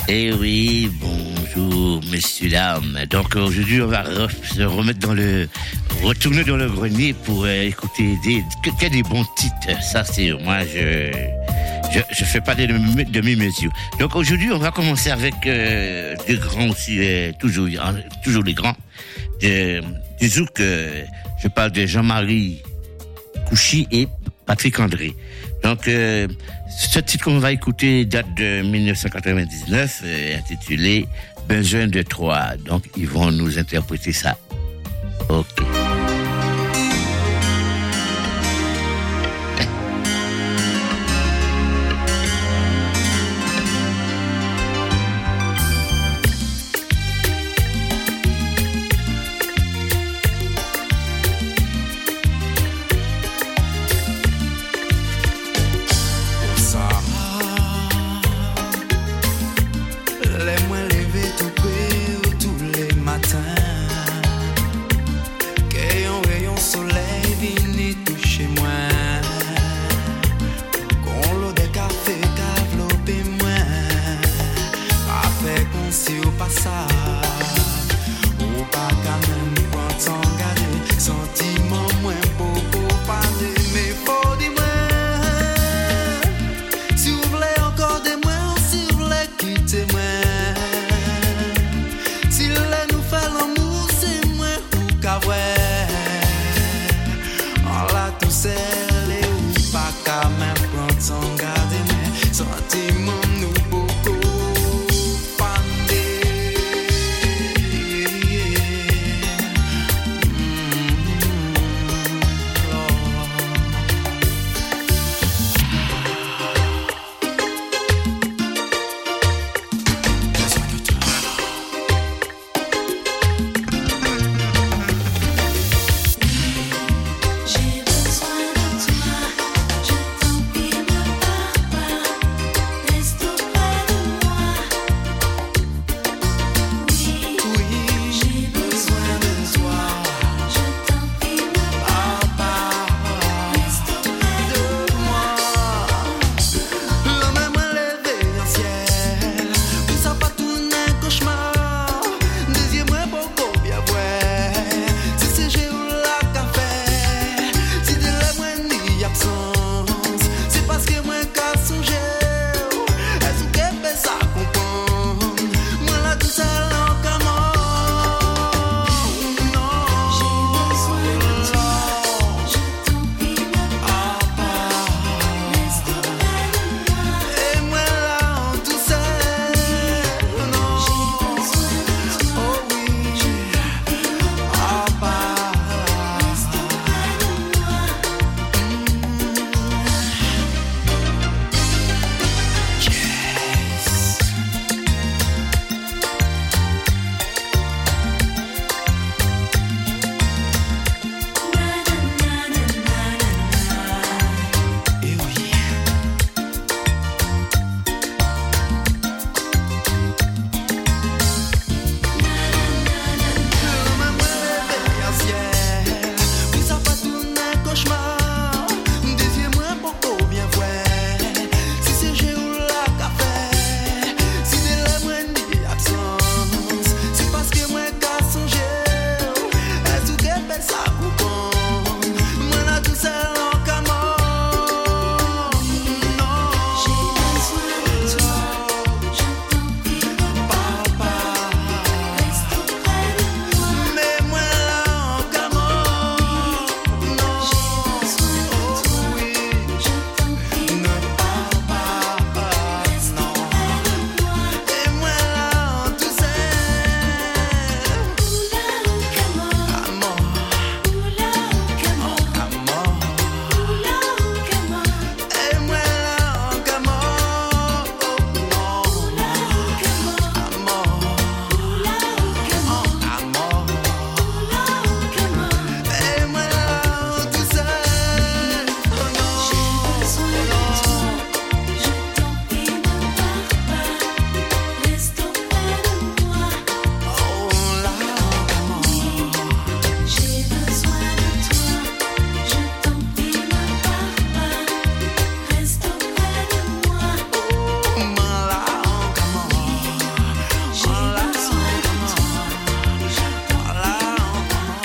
Eh oui, bonjour, messieurs, dames. Donc aujourd'hui, on va se remettre retourner dans le grenier pour écouter des bons titres. Ça, c'est moi, je fais pas de demi-mesure. Donc aujourd'hui, on va commencer avec des grands aussi, toujours les grands. Du zouk, je parle de Jean-Marie Couchy et Patrick André. Donc, ce titre qu'on va écouter date de 1999, intitulé Besoin de toi. Donc, ils vont nous interpréter ça. Ok.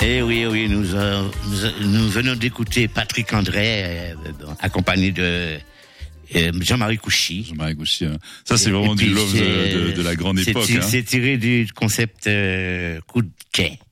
Et oui, nous venons d'écouter Patrick André, accompagné de Jean-Marie Couchy. Jean-Marie Couchy, hein. Ça c'est vraiment du love de la grande époque. C'est tiré du concept coup de quai.